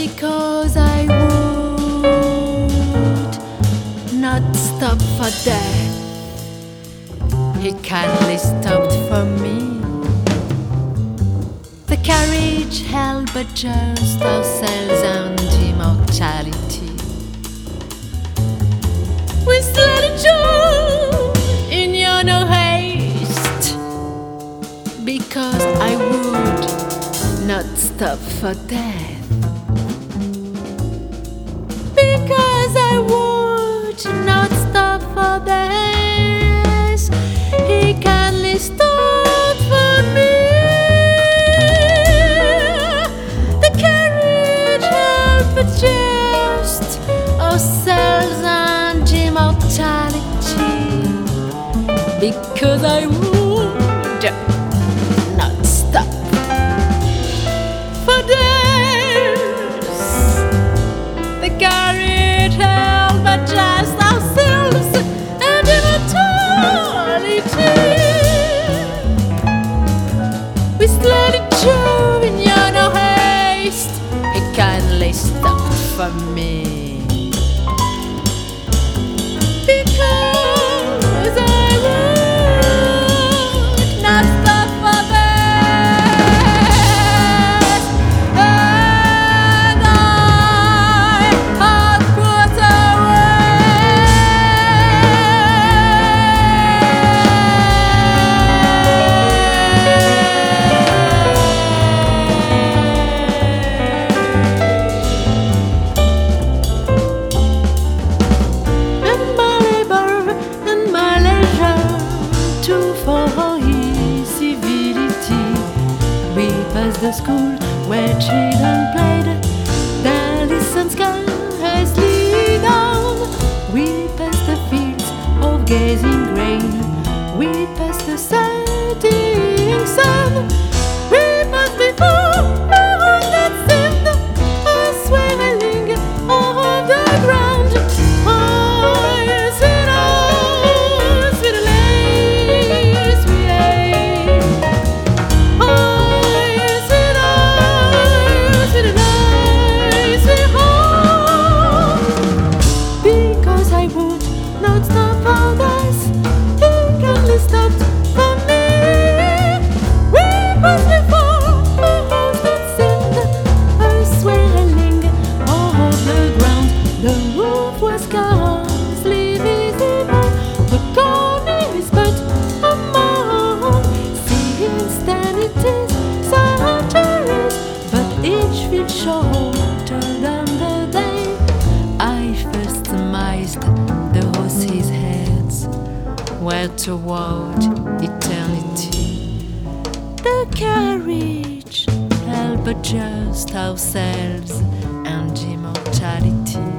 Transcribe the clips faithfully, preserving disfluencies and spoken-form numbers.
because I would not stop for death. He kindly stopped for me. The carriage held but just ourselves and immortality. We slowly drove in your no haste, because I would not stop for death. Because I would not stop for death, he kindly stopped for me. The carriage held but just ourselves and immortality, because I would not stop for death. The carriage held but just ourselves and immortality. We slowly drove in your no haste. He kindly stopped for me. Because I would not stop for that, and I had put the school where children played, the listen skies lead on. We passed the fields of gazing grain, we passed the setting sun, we passed before the one that seemed a swirling over the ground. Eyes in eyes with the lace we ate. Shorter than the day I first surmised the horses' heads were toward eternity. The carriage held but just ourselves and immortality.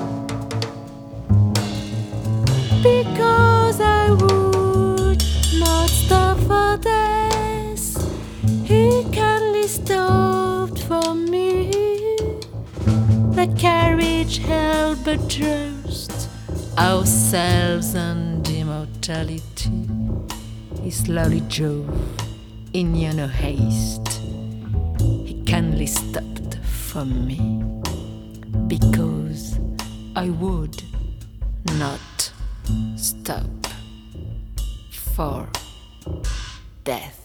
Because I would not stop for death, he kindly stopped for me. The carriage held but just ourselves and immortality. He slowly drove in no haste. He kindly stopped for me, because I would not stop for death.